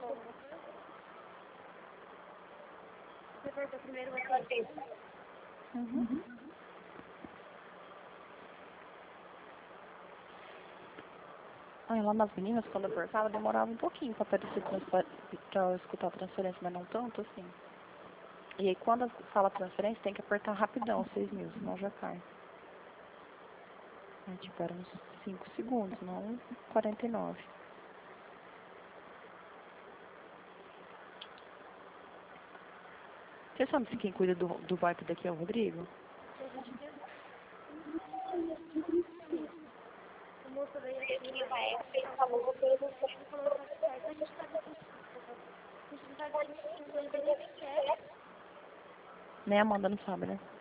Você apertou primeiro o botão. Aí lá nas meninas, quando eu apertava, demorava um pouquinho pra aparecer pra eu escutar a transferência, mas não tanto assim. E aí quando fala transferência, tem que apertar rapidão, 6.000, senão já cai. Aí tipo, era uns 5 segundos, não 49. Você sabe se quem cuida do VoIP daqui é o Rodrigo? O moço veio aqui, mas ele falou que tá certo. A gente não tá decidindo, ele nem quer. Nem a Amanda não sabe, né?